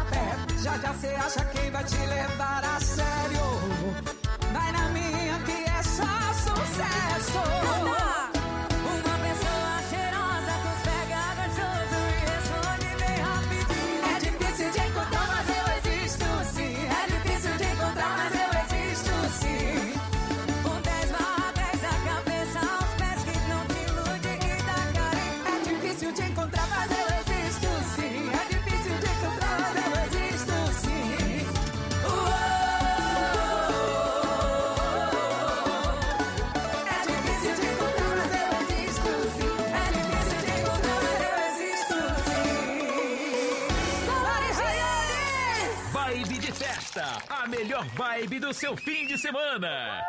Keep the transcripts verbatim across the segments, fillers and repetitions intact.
pé. Já já cê acha quem vai te levar a sério. Vai na minha que é só sucesso. Uma pessoa cheirosa que os pega gostoso e responde bem rapidinho. É difícil de encontrar, mas eu existo sim. É difícil de encontrar, mas eu existo sim. Um dez barra dez, a cabeça aos pés que não te ilude e dá carinho. É difícil de encontrar, mas eu existo sim. É difícil de encontrar, mas eu existo sim. Uou! É difícil de encontrar, mas eu existo sim. É difícil de encontrar, mas eu existo sim. Salário Rayane! Vibe de festa, a melhor vibe do seu fim de semana.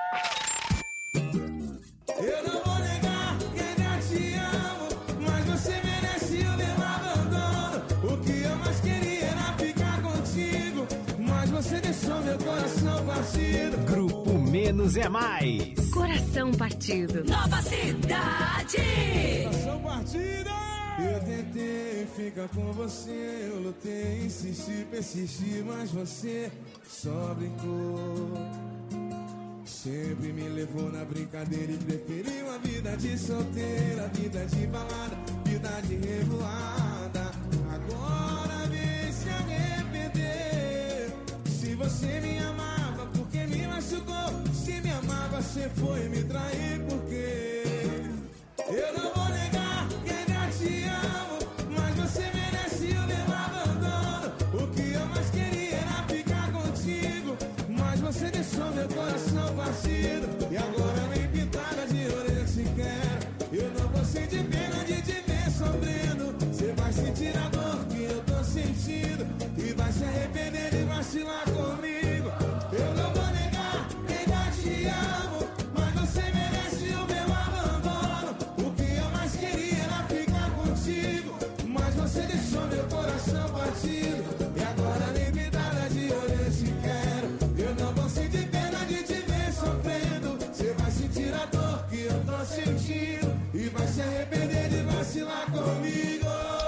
Eu não vou negar que ainda te amo, mas você merece o meu abandono. O que eu mais queria era ficar contigo, mas você deixou meu coração partido. Grupo Menos é Mais. Coração partido. Nova Cidade! Coração partido! Eu tentei ficar com você, eu lutei, insisti, persisti, mas você só brincou. Sempre me levou na brincadeira e preferiu a vida de solteira, vida de balada, vida de revoada. Agora vem se arrepender. Se você me amava, porque me machucou? Se me amava, você foi me trair, porque eu não vou negar que ainda te amo, mas você merece o meu abandono. O que eu mais queria era ficar contigo, mas você deixou meu coração partido. E agora nem pintada de orelha se quer. Eu não vou sentir pena de te ver sofrendo. Você vai sentir a dor que eu tô sentindo e vai se arrepender de vacilar comigo. Eu não vou negar que ainda te amo, mas você merece o meu abandono. O que eu mais queria era ficar contigo, mas você deixou meu coração partido. E agora nem pintada de orelha se quer. Eu não vou sentir pena de te ver sofrendo. Você vai sentir a dor que eu tô sentindo e vai se arrepender de vacilar comigo.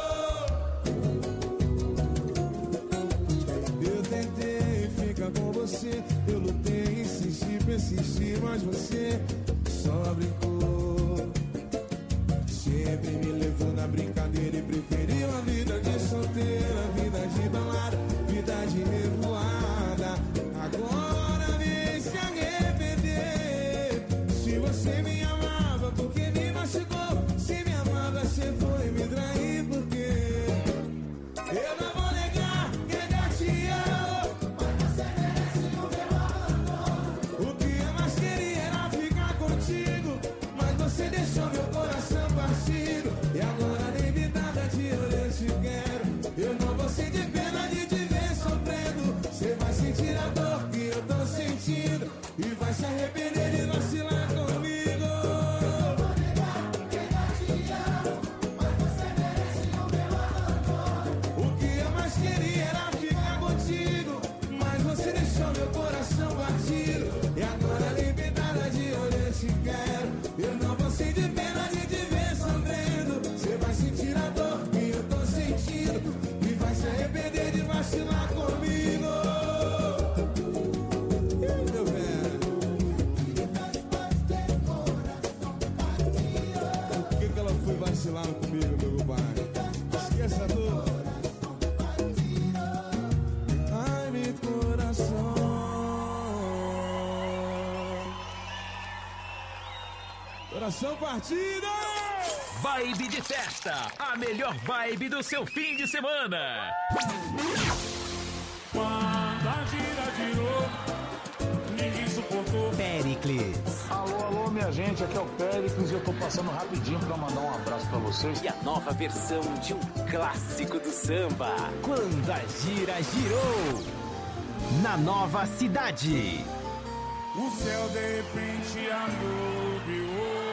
Eu tentei ficar com você, eu lutei, insisti, persisti, mas você só brincou. Sempre me levou na brincadeira e preferiu a vida de solteira, vida de balada, vida de revoada. Agora vem se arrepender. Se você me amava, porque me machucou? Se me amava, você foi me trair, porque eu não vou negar que ainda te amo, mas você merece o meu abandono. O que eu mais queria era ficar contigo, mas você deixou meu coração partido. E agora nem me nada de eu te quero. Eu não vou sentir pena de te ver sofrendo. Você vai sentir a dor que eu tô sentindo e vai se arrepender de vacilar comigo. Eu vou negar que ainda te amo, mas você merece o meu abandono. O que eu mais queria era ficar contigo, mas você deixou meu coração partido. E agora nem pintada de olho eu te quero. Eu não vou sentir pena de te ver sofrendo. Você vai sentir a dor que eu tô sentindo e vai se arrepender de vacilar comigo. Ei, meu velho, por que que ela foi vacilar comigo, meu pai? Esqueça a dor. Ai, meu coração. Coração partido! Vibe de festa, a melhor vibe do seu fim de semana. Quando a gira girou, ninguém suportou. Péricles. Alô, alô, minha gente, aqui é o Péricles e eu tô passando rapidinho pra mandar um abraço pra vocês. E a nova versão de um clássico do samba. Quando a gira girou. Na Nova Cidade. O céu de repente anuviou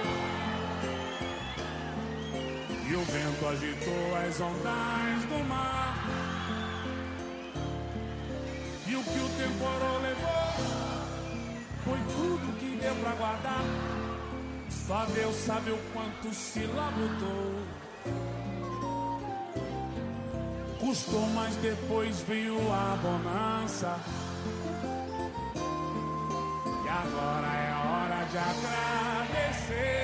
e o vento agitou as ondas do mar. E o que o temporal levou foi tudo que deu pra guardar. Só Deus sabe o quanto se labutou. O Custou, mas depois veio a bonança. E agora é hora de agradecer.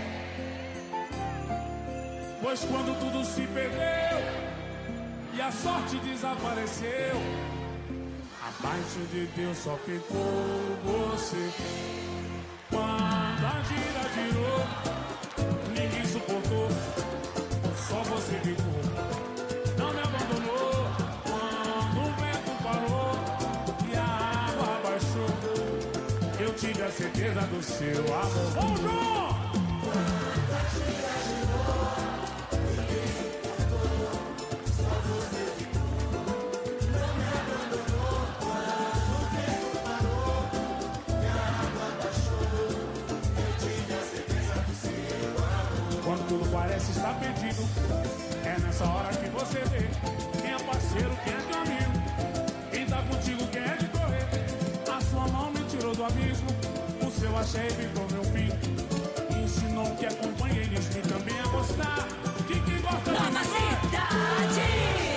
Pois quando tudo se perdeu e a sorte desapareceu, abaixo de Deus só ficou você. Quando a gira girou, ninguém suportou, só você ficou. Não me abandonou quando o vento parou e a água baixou. Eu tive a certeza do seu amor. Vamos, João! Quando a gira girou, ninguém suportou, só você ficou. Não me abandonou quando o vento parou e a água baixou. Eu tive a certeza do seu amor. Quando tudo parece estar perdido, é nessa hora que você vê quem é parceiro, quem é teu amigo, quem tá contigo, quem é de correr. A sua mão me tirou do abismo, o seu axé evitou meu fim. Ensinou que é companheirismo e também a gostar de quem gosta de Nova Cidade.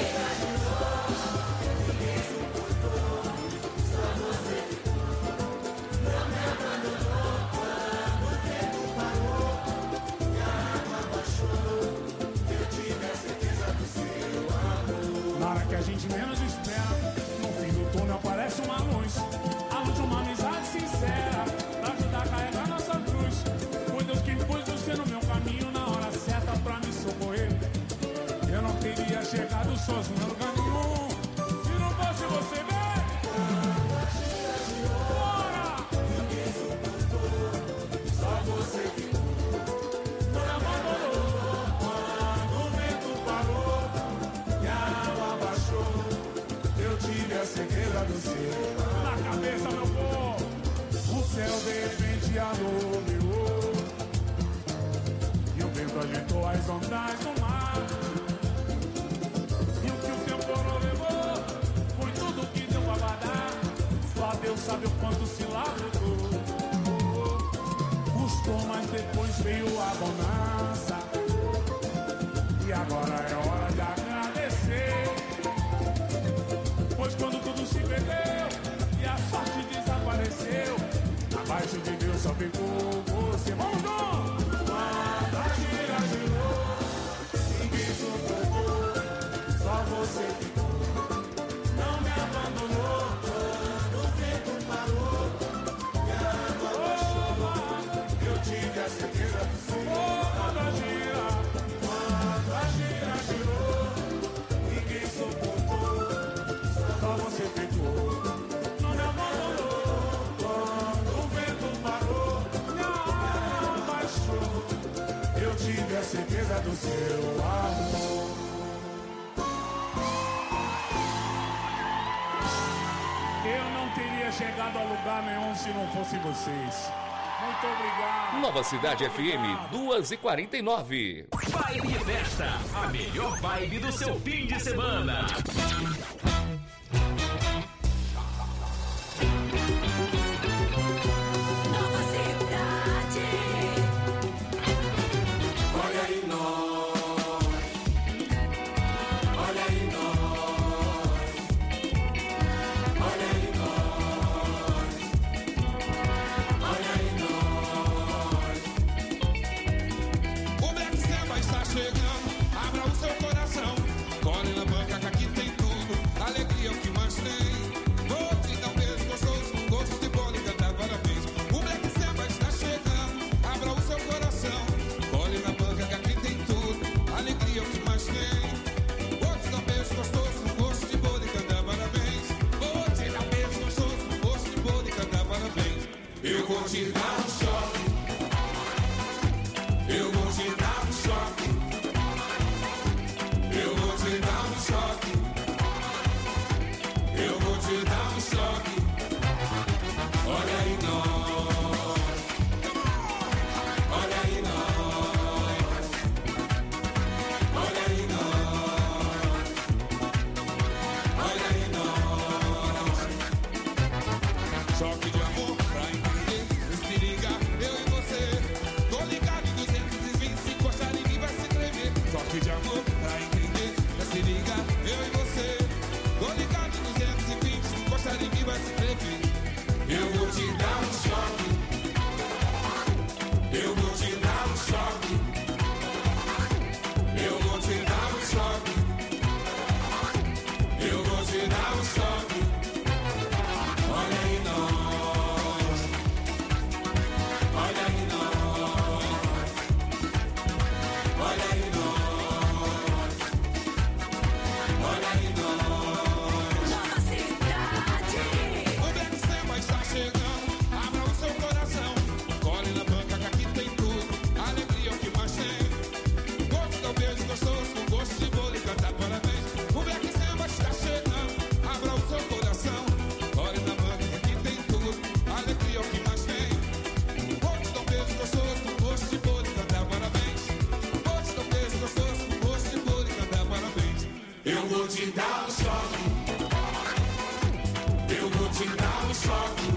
Na hora que a gente menos espera, no fim do túnel aparece uma luz, a luz de uma amizade sincera, pra ajudar a carregar nossa cruz. Foi Deus quem pôs você no meu caminho na hora certa pra me socorrer. Eu não teria chegado sozinho em lugar nenhum se não fosse você ver. Bora! Ninguém suportou, só você ficou. Não me abandonou quando o vento parou e a água baixou. Eu tive a certeza do céu na cabeça, meu povo. O céu de repente alumiou e o vento agitou as ondas do mar. E o que o temporal levou foi tudo que deu pra guardar. Só Deus sabe o quanto se lavrou. Custou, mas depois veio a bonança. E agora é hora de agradecer. Pois quando tudo se perdeu e a sorte desapareceu, abaixo de Deus só ficou você. Vamos, João! Quando a gira girou, ninguém suportou, só você ficou. Não me abandonou quando o vento parou e a água baixou. Eu tive a certeza do seu amor. Quando a gira, quando a gira girou, ninguém suportou, só você ficou. Não me abandonou quando o vento parou e a água baixou. Eu tive a certeza do seu amor. Eu não teria chegado a lugar nenhum se não fosse vocês. Muito obrigado. Nova Cidade F M duas e quarenta e nove. Vibe de Festa, a melhor vibe do seu fim de semana. Nova Cidade. Olha aí nós, olha aí nós, olha aí nós, olha aí nós. O Black Samba está chegando, abra o seu coração. Colhe na banca que aqui tem tudo, alegria é o que mais tem. Vou te dar um beijo gostoso, gosto de bola e cantar parabéns. O Black Samba está chegando, abra o seu coração. Colhe na banca que aqui tem tudo, alegria é o que mais tem. Vou te dar um beijo gostoso, gosto de bola e cantar parabéns. Vou te dar um beijo gostoso, gosto de bola e cantar parabéns. Eu vou te dar um choque. Eu vou te dar um choque. Eu vou te dar um choque. Eu vou te dar um choque. Olha aí nós. Olha aí nós. Olha aí nós. Olha aí nós. Choque de amor pra entender. Se liga choque.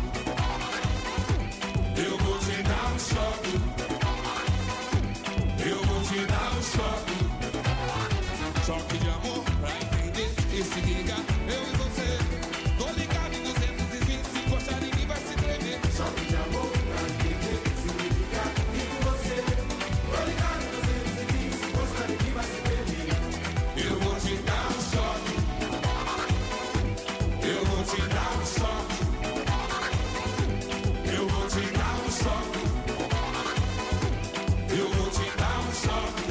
Eu vou te dar um choque. Eu vou te dar um choque. Choque de amor pra entender e se liga. Eu e você. Tô ligado em duzentos e vinte. Se encostar em mim vai se tremer. Choque de amor pra entender e se liga. E com você. Tô ligado em duzentos e vinte. Se encostar em mim vai se tremer. Eu vou te dar um choque. Eu vou te dar um choque. Eu vou te dar um choque. Eu vou te dar um choque.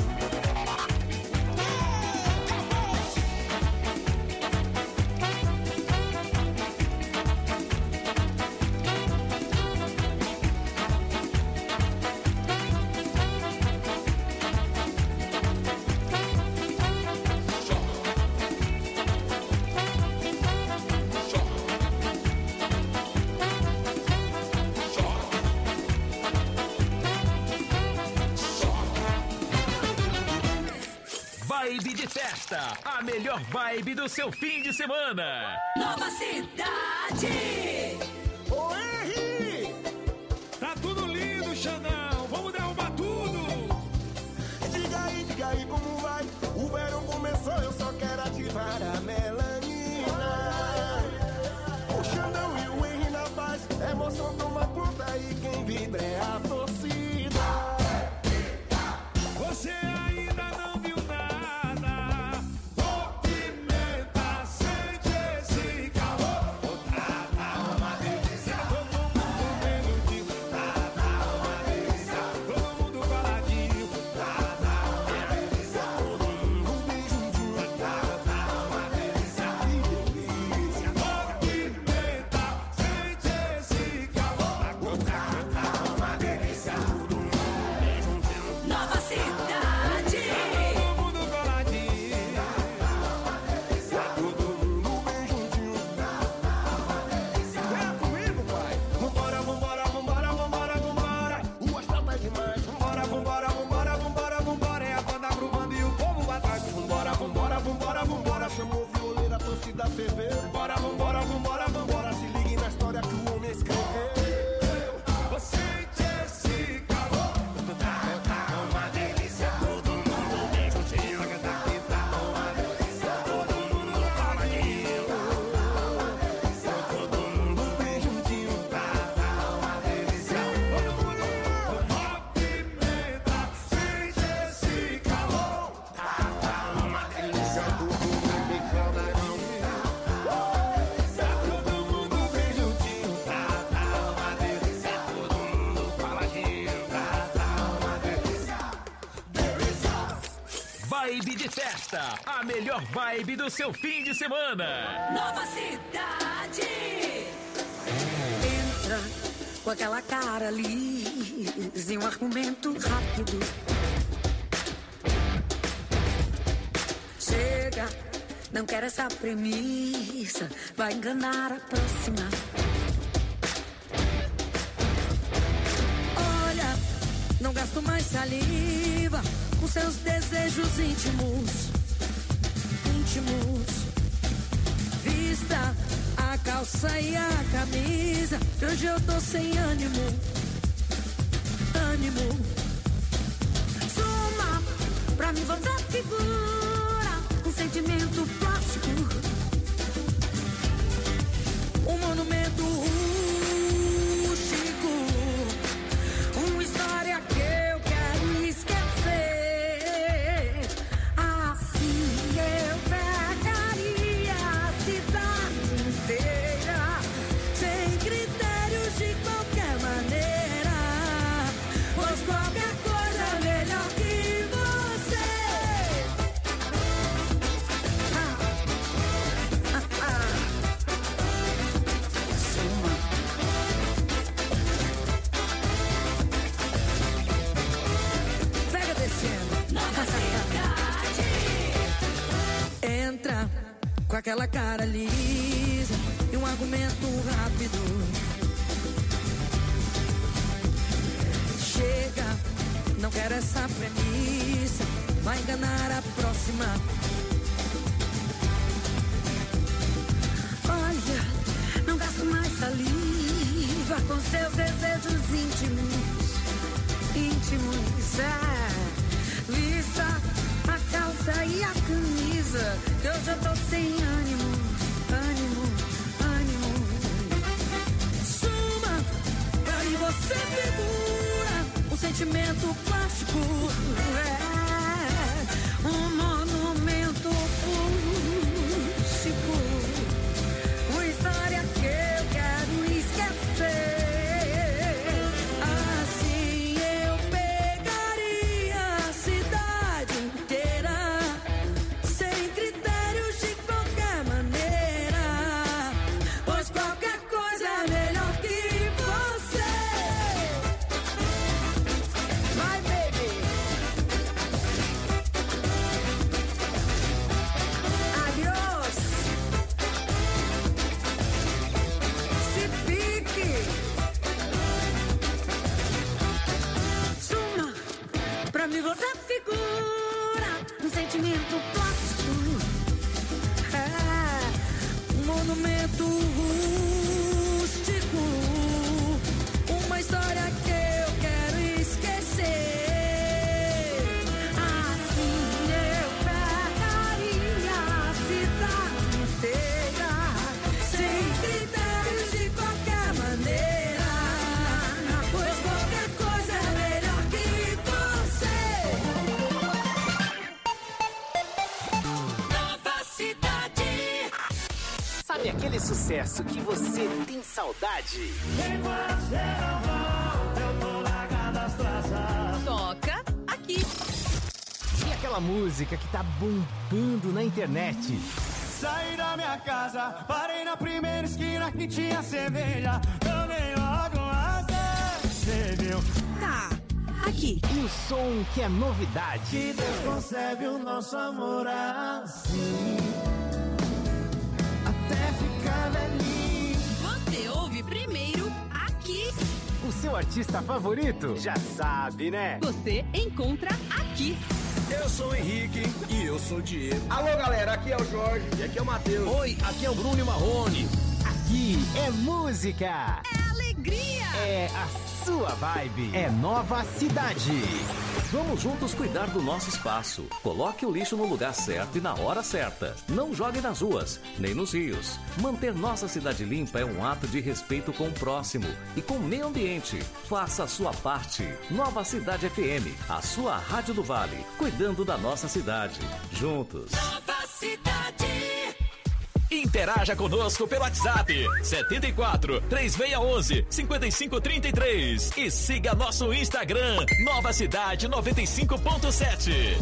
Vibe de festa, a melhor vibe do seu fim de semana. Nova Cidade. Ô, Henry! Tá tudo lindo, Xandão. Vamos derrubar tudo. Diga aí, diga aí como vai. O verão começou, eu só quero ativar a melanina. O Xandão e o Henry na paz. Emoção toma conta e quem vibra é a torcida. Você ainda não viu nada. Movimenta, sente esse calor. Tá, tá uma delícia. Todo mundo melodinho. Tá, tá uma delícia. Todo mundo coladinho. Tá, tá uma delícia. Todo mundo bem juntinho. Tá, tá uma delícia. Que delícia. Movimenta, sente esse calor. Tá, tá uma delícia. Todo mundo bem juntinho. Nova Cidade. Todo mundo coladinho. Todo mundo bem juntinho. Vem comigo, pai. Vambora, vambora, vambora, vambora, vambora. O astral tá demais. Vambora, vambora, vambora, vambora, vambora. É a banda gruvando e o povo atrás. Vambora, vambora, vambora, vambora. Chamou o violeiro, a torcida ferveu. Vambora, vambora, vambora, vambora. Se ligue na história que o homem escreveu. Você sente esse calor. Tá uma delícia. Todo mundo bem juntinho. Tá uma delícia. Todo mundo coladinho. Todo mundo bem juntinho. Tá uma delícia. Todo mundo movimenta, sente esse calor. Tá uma delícia. Todo mundo bem coladinho. Todo mundo bem juntinho. Tá uma delícia. Todo mundo coladinho. Tá uma delícia. Delícia. Vibe de festa, a melhor vibe do seu fim de semana. Nova Cidade. Entra com aquela cara lisa e um argumento rápido. Chega, não quero essa premissa, vai enganar a próxima. Olha, não gasto mais saliva com seus desejos íntimos. Íntimos. Vista a calça e a camisa, que hoje eu tô sem ânimo. Ânimo. Suma pra mim você figura um sentimento plástico, um monumento rústico, uma história que eu quero esquecer. Assim eu pegaria a cidade inteira, sem critérios de qualquer maneira, pois qualquer coisa é melhor que você. Ah, ah, ah. Suma. Pega descendo. Nova Cidade. Entra com aquela cara lisa e um argumento rápido. Chega, não quero essa premissa, vai enganar a próxima. Olha, não gasto mais saliva sentimento plástico. É um monumento acústico. Uma história que eu quero esquecer. Assim eu pegaria a cidade inteira, sem critérios de qualquer maneira, pois qualquer coisa é melhor que você. My baby. Adiós. Se pique. Suma. Pra mim você figura um sentimento plástico. É um monumento rústico. Uma história que eu quero esquecer. Assim eu pegaria a cidade inteira, sem critérios de qualquer maneira, pois qualquer coisa é melhor que você. Nova cidade. Sabe aquele sucesso que você tem saudade? Toca aqui. E aquela música que tá bombando na internet? Saí da minha casa, parei na primeira esquina que tinha cerveja. Tomei logo uma cerveja. Tá, aqui. E o som que é novidade? Que Deus concebe o nosso amor assim, até ficar velhinho. Você ouve primeiro aqui. O seu artista favorito? Já sabe, né? Você encontra aqui. Eu sou o Henrique e eu sou o Diego. Alô, galera, aqui é o Jorge e aqui é o Matheus. Oi, aqui é o Bruno e Marrone. Aqui é música. É alegria. É a sua vibe. É Nova Cidade. Vamos juntos cuidar do nosso espaço. Coloque o lixo no lugar certo e na hora certa. Não jogue nas ruas, nem nos rios. Manter nossa cidade limpa é um ato de respeito com o próximo e com o meio ambiente. Faça a sua parte. Nova Cidade F M, a sua rádio do Vale, cuidando da nossa cidade. Juntos. Nova cidade. Interaja conosco pelo WhatsApp setenta e quatro, três seis um um, cinco cinco três três e siga nosso Instagram Nova Cidade noventa e cinco ponto sete.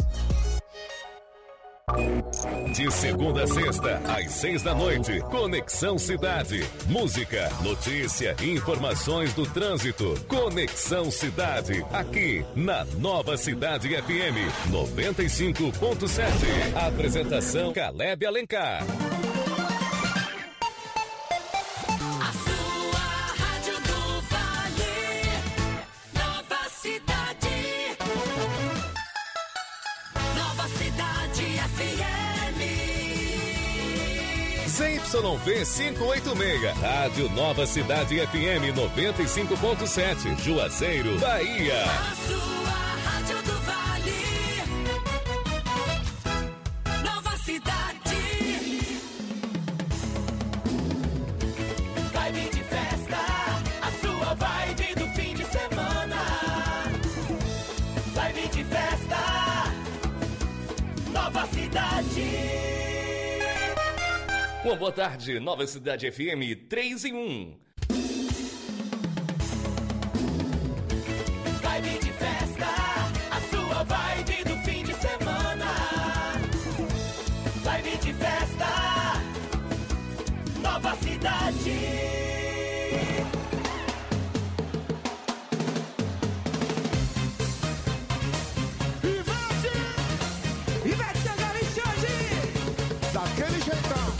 De segunda a sexta, às seis da noite, Conexão Cidade. Música, notícia e informações do trânsito. Conexão Cidade, aqui na Nova Cidade F M noventa e cinco ponto sete. Apresentação Caleb Alencar. A sua rádio do Vale. Nova cidade. Nova cidade F M. Z Y V quinhentos e oitenta e seis, Rádio Nova Cidade F M noventa e cinco ponto sete, Juazeiro, Bahia. A sua rádio do Vale. Nova cidade. Vibe de festa, a sua vibe do fim de semana. Vibe de festa, Nova Cidade. Uma boa tarde, Nova Cidade F M três em um. Vibe de festa, a sua vibe do fim de semana. Vibe de festa, Nova Cidade. Ivete Sangalo e Jorge. Daquele jeitão.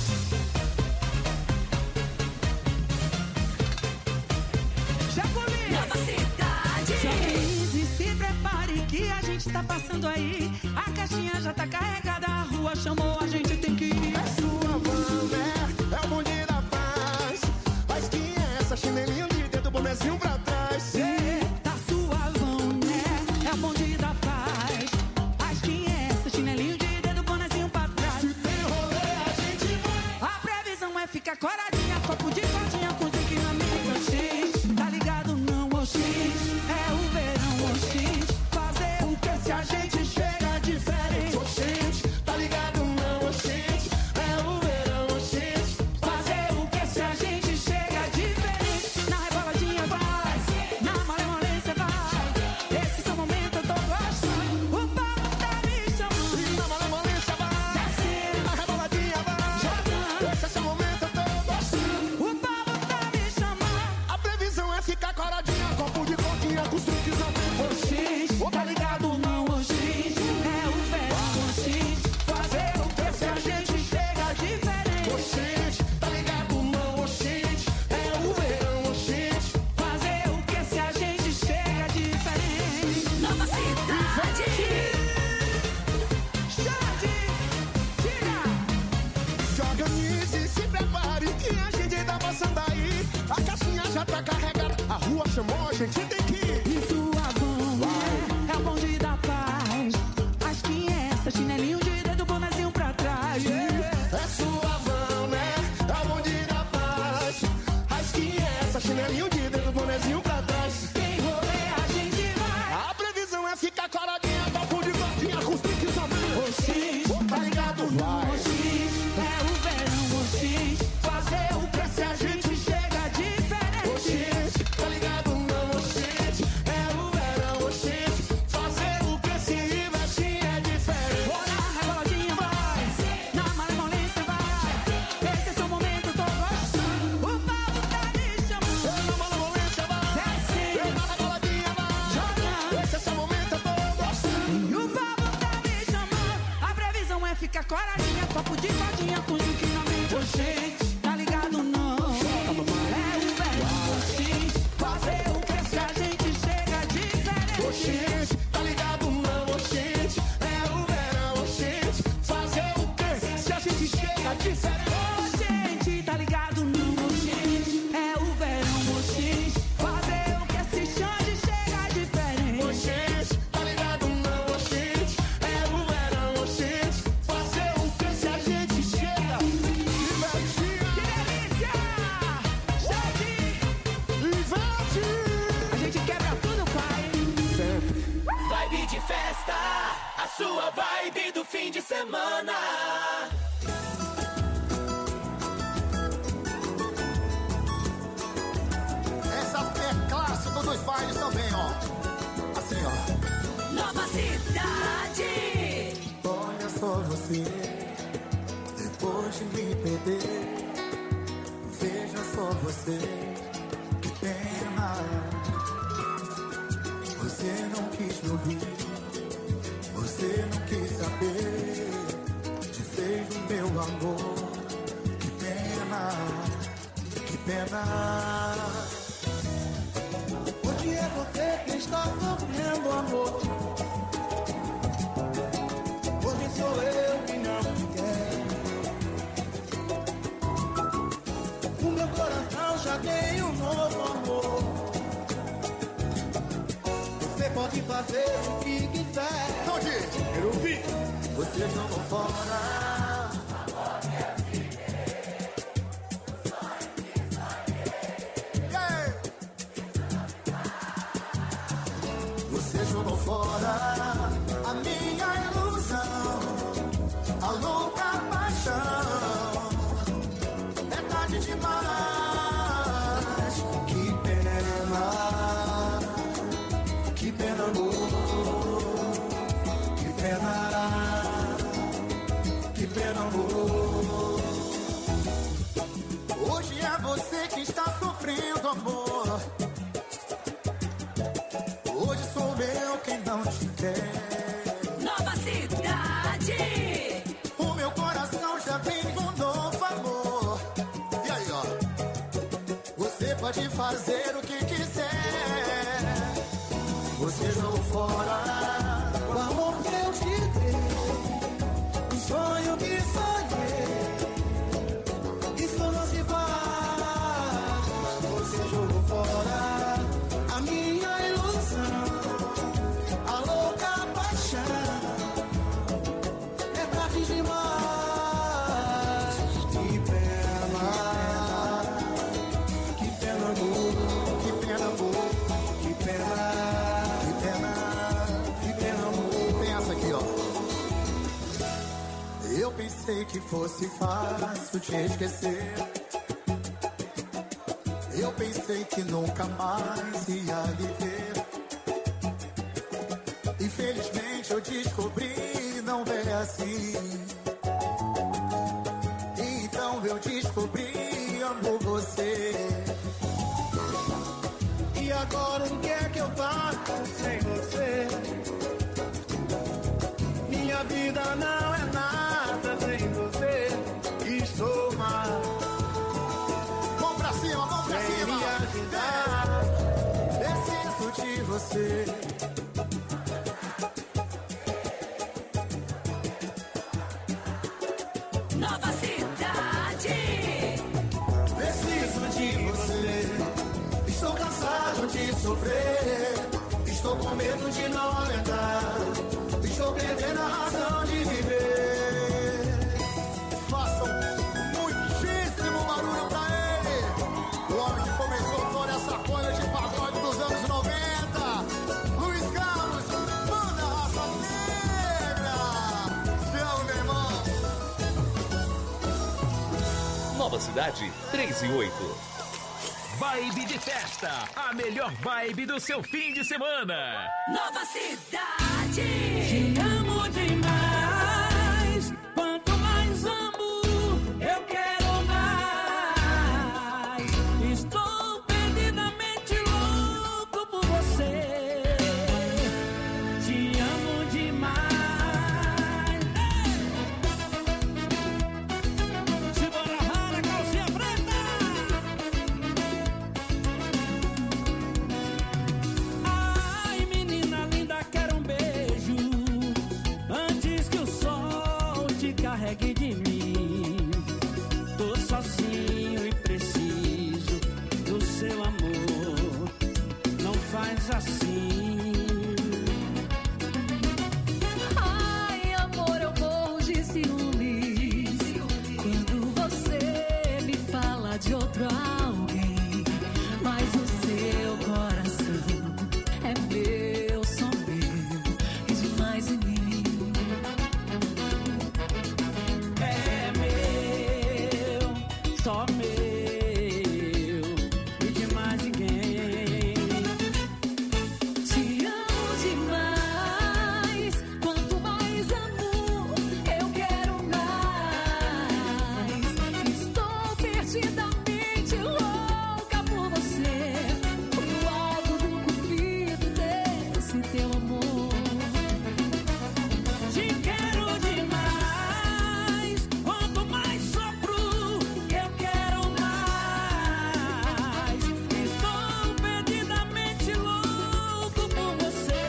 Jacuí. Nova cidade. Jacuí, se prepare que a gente tá passando aí. A caixinha já tá carregada, a rua chamou, a gente tem que ir. É sua van, né? É o bonde da paz. Mas quem é essa? Chinelinho de dedo, bonezinho pra trás. É, tá suavão, né? É o bonde da paz. Mas quem é essa? Chinelinho de dedo, bonezinho pra trás. Se tem rolê, a gente vai. A previsão é ficar coradinha, copo de cordinha com zinc na micro X. Tá ligado não, oxi? É o verão, oxi. chamou, a gente tem que ir. E sua van, é, é o bonde da paz. As quinhentas, chinelinho de dedo, bonezinho pra trás. É sua van, né? É o bonde da paz. As quinhentas, chinelinho de dedo, bonezinho pra trás. Quem rolê a gente vai. A previsão é ficar coladinha, papo de gordinha com os piques ao meio. Oxi, tá ligado? Vai. Oxi, é o verão, oxi. Fazer o que se a gente chega diferente. Oxi, tá ligado? Não, oxi. É o verão, oxi. Fazer o que se investir é diferente. Bora, reboladinha, vai. Na malemolência, vai. Esse é seu momento, tô gostando. O Paulo tá me chamando. Na malemolência, vai. Desce. Na reboladinha, vai. Jogando. Esse é seu momento, eu tô gostando. E o Paulo tá me chamando. A previsão é ficar coradinha, papo de fadinha, com que na mente. Oxê, tá ligado não? É o verão, oxi. Fazer o que se a gente chega diferente. Oxi, tá ligado? Não, oxi. É o verão, oxi. Fazer o que se a gente chega diferente. Ô, gente, tá ligado não, oxi. É o verão, oxi. Fazer o que se chama chega diferente. Oxi, tá ligado? Não, oxi. É o verão, oxi. Fazer o que se a gente chega divertir. Que delícia! Gente, Inverte. a gente quebra tudo, pai. Vibe de festa, a sua vibe do fim de semana. Essa é clássico dos bailes também, ó. Assim, ó. Nova Cidade. Olha só você, depois de me perder. Veja só você, que pena. Você não quis me ouvir, você não quis saber. Desfez o meu amor, que pena, que pena. Hoje é você que está sofrendo, amor. Hoje sou eu que não te quero. O meu coração já tem um novo amor. Você pode fazer o que quiser. Quero ouvir. Vocês não vão fora. Yeah. Vocês jogam fora a minha ilusão, a louca paixão. É tarde demais. Que pena, que pena, amor. Que pena, que pena, amor. Hoje é você que está sofrendo, amor. Hoje sou eu quem não te quer. Nova Cidade. O meu coração já tem um novo amor. E aí, ó. Você pode fazer o que quiser. Você jogou fora O amor que eu te dei, o sonho que sonhei, isso não se faz. Você jogou fora a minha ilusão, a louca paixão. É tarde demais. Que pena, que pena, amor. Que pena, amor. Que pena, Que pena, que pena, amor. tem essa aqui, ó. Eu pensei que fosse fácil te esquecer. Eu pensei que nunca mais ia lhe ver. Infelizmente eu descobri, não é assim. Então eu descobri, amo você. E agora o que é que eu faço sem você? Minha vida não é nada sem você. Estou mal. Mão pra cima, mão pra Vem cima. me ajudar. Preciso de você. Nova Cidade. Preciso de você. Estou cansado de sofrer. Estou com medo de não aumentar. Estou perdendo a razão de viver. Façam muitíssimo barulho pra ele. O homem que começou toda essa coisa de pagode dos anos noventa. Luiz Carlos, manda a raça negra. Te amo, meu irmão. Nova Cidade, três e oito. Vibe de festa, a melhor vibe do seu fim de semana. Nova Cidade. Te amo demais. Quanto mais amo, eu quero mais. Estou perdidamente louco por você. Te amo demais. Se bora rara, calcinha preta. Ai, menina linda, quero um beijo antes que o sol te carregue de mim. Tô sozinho e preciso do seu amor. Não faz assim. Ai, amor, eu morro de ciúmes quando você me fala de outro alguém. Mas o seu coração é meu, só meu, e demais em mim. É meu, só meu, e de mais ninguém. Te amo demais. Quanto mais amo, eu quero mais. Estou perdidamente louca por você. Fui o alvo do cupido desse teu amor. Te quero demais. Quanto mais sopro, eu quero mais. Estou perdidamente louco por você.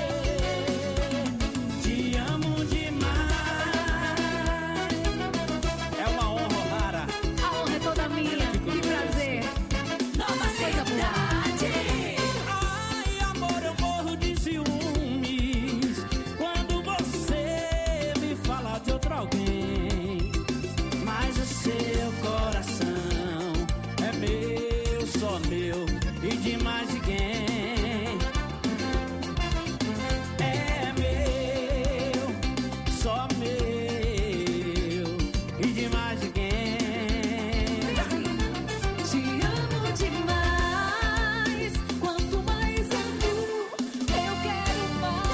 Te amo demais. É uma honra rara. A honra é toda minha. Que prazer. Nova Cidade. Ai, amor, eu morro de ciúmes quando você me fala de outro alguém. Mas o seu coração é meu, só meu, e de mais ninguém. É meu, só meu, e de mais ninguém. Te amo demais. Quanto mais amo, eu quero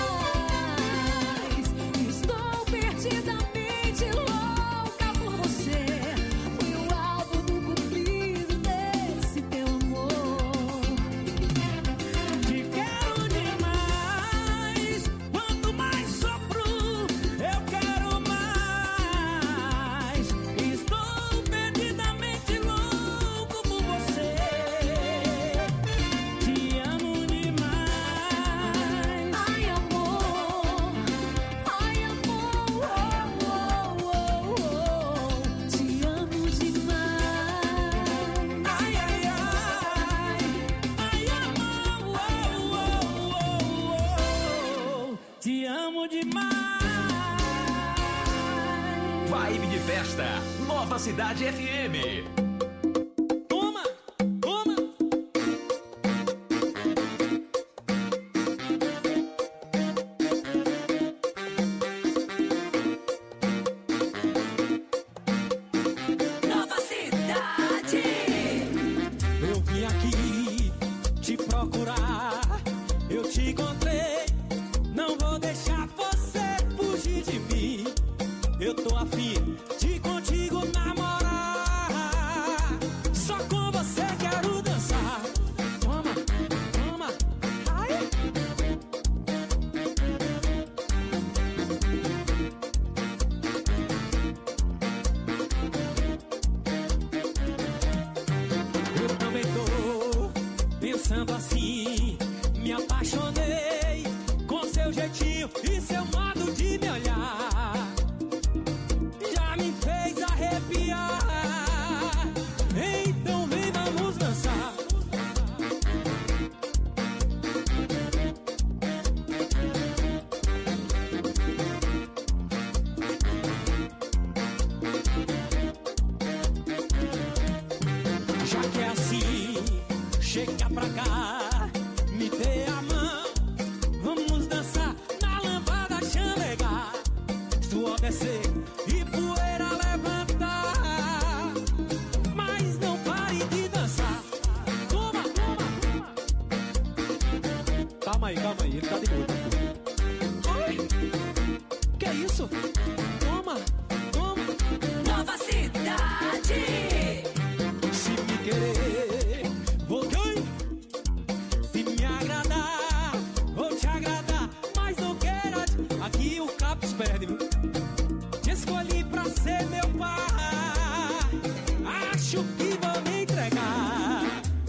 mais. Estou perdidamente louca por você. Fui o alvo do cupido desse teu amor. Te quero demais. Quanto mais sopro, eu quero mais. Estou perdidamente louco por você. Te amo demais. Ai, amor. Ai, amor. Oh, oh, oh, oh. Te amo demais. Ai, ai, ai. Ai, amor. Oh, oh, oh, oh. Te amo demais. Vibe de festa, Nova Cidade F M. Toma, toma. Nova Cidade. Eu vim aqui te procurar, eu te encontrei. Não vou deixar você fugir de mim. Eu tô afim de contigo namorar. Só com você quero dançar. Toma, toma. Ai. Eu também tô pensando assim. Me apaixonei com seu jeitinho e seu modo de me olhar. Já me fez arrepiar. Então vem, vamos dançar. chega pra cá, me dê a mão. Vamos dançar na lambada chamegar. Suor descer e poeira levantar. Mas não pare de dançar. Toma, toma, toma. Calma aí, calma aí, ele tá de boa. Oi? Que é isso? Toma, toma. Nova Cidade. Se me querer, vou ganhar. Se me agradar, vou te agradar. Mas não queira, aqui o Caps perde, viu? Te escolhi pra ser meu pai. Acho que vou me entregar.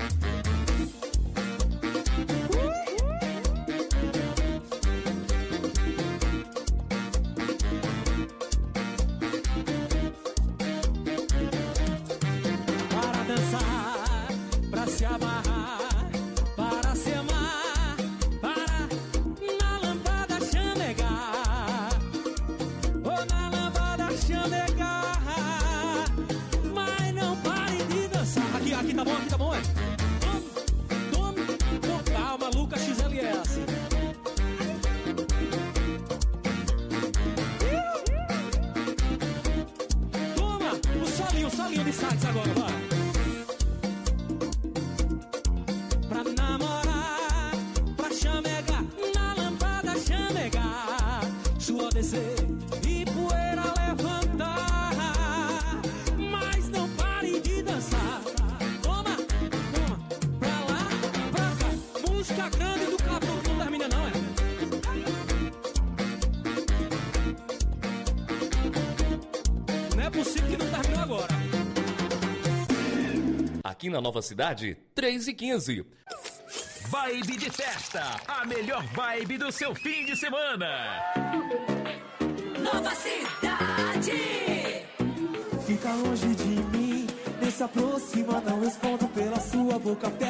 Para dançar, pra se amarrar, para se amar, para na lambada chamegar, ou na lambada chamegar. Mas não pare de dançar. Aqui, aqui tá bom, aqui tá bom, é? Tome, tome, com calma, Lucas X L S. Toma, o solinho, o solinho de sax agora, vai. Pra namorar, pra chamegar, na lambada chamegar. Suor descer e poeira levantar. Mas não pare de dançar. Toma, toma, pra lá, pra cá. Música grande do cabelo não termina não, é? Não é possível que não terminou agora. Aqui na Nova Cidade, três e quinze. Vibe de festa, a melhor vibe do seu fim de semana. Nova Cidade. Fica longe de mim, nem se aproxima, não respondo pela sua boca.